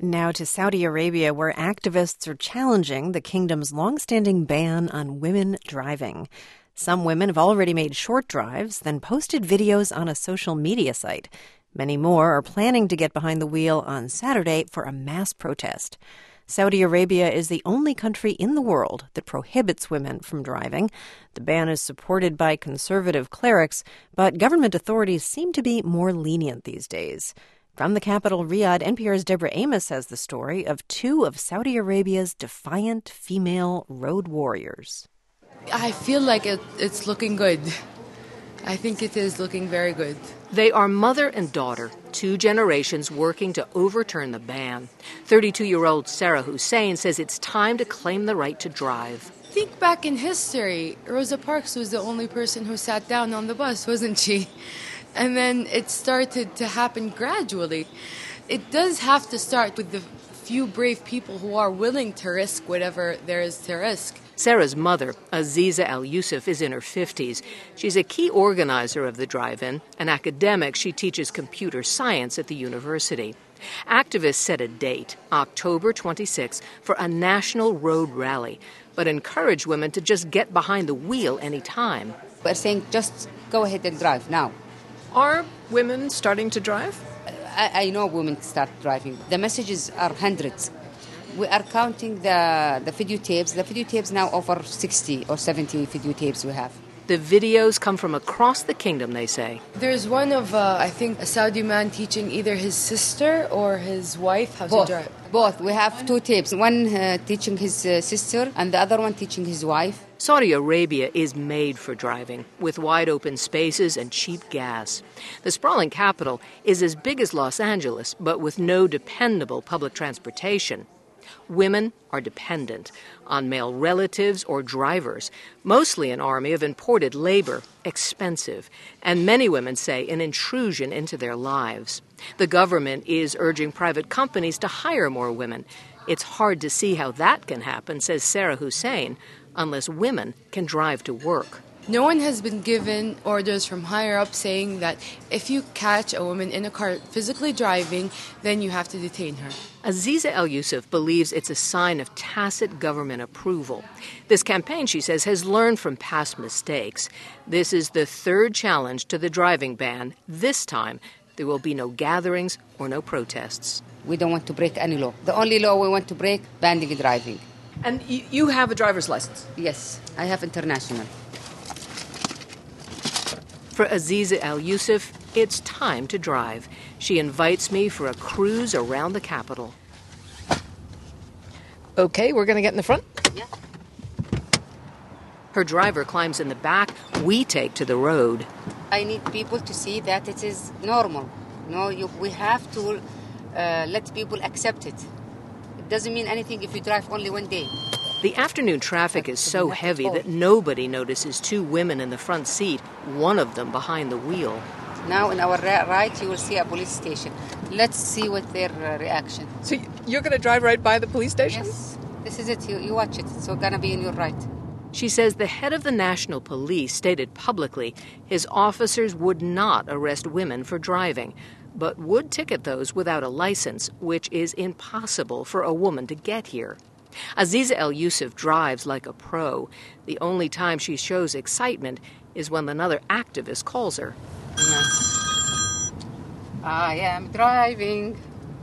Now to Saudi Arabia, where activists are challenging the kingdom's long-standing ban on women driving. Some women have already made short drives, then posted videos on a social media site. Many more are planning to get behind the wheel on Saturday for a mass protest. Saudi Arabia is the only country in the world that prohibits women from driving. The ban is supported by conservative clerics, but government authorities seem to be more lenient these days. From the capital, Riyadh, NPR's Deborah Amos has the story of two of Saudi Arabia's defiant female road warriors. I feel like it's looking good. I think it is looking very good. They are mother and daughter, two generations working to overturn the ban. 32-year-old Sarah Hussein says it's time to claim the right to drive. Think back in history. Rosa Parks was the only person who sat down on the bus, wasn't she? And then it started to happen gradually. It does have to start with the few brave people who are willing to risk whatever there is to risk. Sarah's mother, Aziza Al-Yusuf, is in her 50s. She's a key organizer of the drive-in. An academic, she teaches computer science at the university. Activists set a date, October 26, for a national road rally, but encourage women to just get behind the wheel any time. We're saying just go ahead and drive now. Are women starting to drive? I know women start driving. The messages are hundreds. We are counting the videotapes. The videotapes now over 60 or 70 videotapes we have. The videos come from across the kingdom, they say. There's one of, I think, a Saudi man teaching either his sister or his wife how to drive. Both. We have two tapes. One teaching his sister and the other one teaching his wife. Saudi Arabia is made for driving, with wide-open spaces and cheap gas. The sprawling capital is as big as Los Angeles, but with no dependable public transportation. Women are dependent on male relatives or drivers, mostly an army of imported labor, expensive, and many women say an intrusion into their lives. The government is urging private companies to hire more women. It's hard to see how that can happen, says Sarah Hussein, unless women can drive to work. No one has been given orders from higher up saying that if you catch a woman in a car physically driving, then you have to detain her. Aziza Al-Yusuf believes it's a sign of tacit government approval. This campaign, she says, has learned from past mistakes. This is the third challenge to the driving ban. This time, there will be no gatherings or no protests. We don't want to break any law. The only law we want to break, banning driving. And you have a driver's license? Yes, I have international. For Aziza Al-Yusuf, it's time to drive. She invites me for a cruise around the capital. Okay, we're going to get in the front? Yeah. Her driver climbs in the back. We take to the road. I need people to see that it is normal. We have to let people accept it. It doesn't mean anything if you drive only one day. The afternoon traffic is so heavy that nobody notices two women in the front seat, one of them behind the wheel. Now, in our right, you will see a police station. Let's see what their reaction. So you're going to drive right by the police station? Yes. This is it. You watch it. It's going to be in your right. She says the head of the National Police stated publicly his officers would not arrest women for driving, but would ticket those without a license, which is impossible for a woman to get here. Aziza Al-Yusuf drives like a pro. The only time she shows excitement is when another activist calls her. Yeah. I am driving.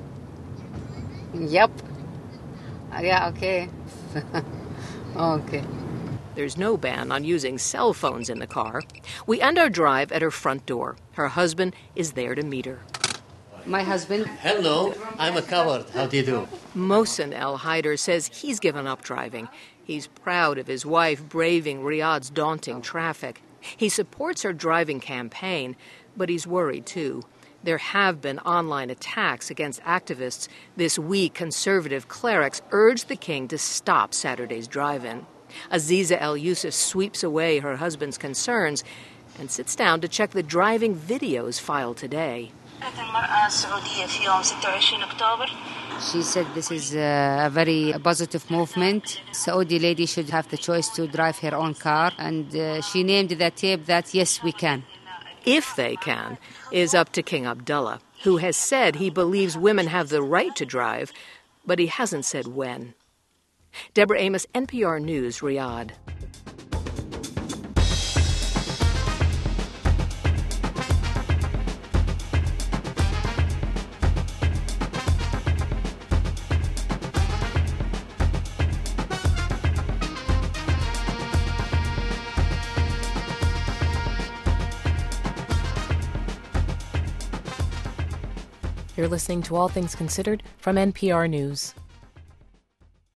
Yep. Yeah, okay. Okay. There's no ban on using cell phones in the car. We end our drive at her front door. Her husband is there to meet her. My husband. Hello, I'm a coward. How do you do? Mohsen El Haider says he's given up driving. He's proud of his wife braving Riyadh's daunting traffic. He supports her driving campaign, but he's worried too. There have been online attacks against activists. This week, conservative clerics urged the king to stop Saturday's drive-in. Aziza Al-Yusuf sweeps away her husband's concerns and sits down to check the driving videos filed today. She said this is a very positive movement. Saudi lady should have the choice to drive her own car. And she named the tape that, yes, we can. If they can, is up to King Abdullah. who has said he believes women have the right to drive, but he hasn't said when. Deborah Amos, NPR News, Riyadh. You're listening to All Things Considered from NPR News.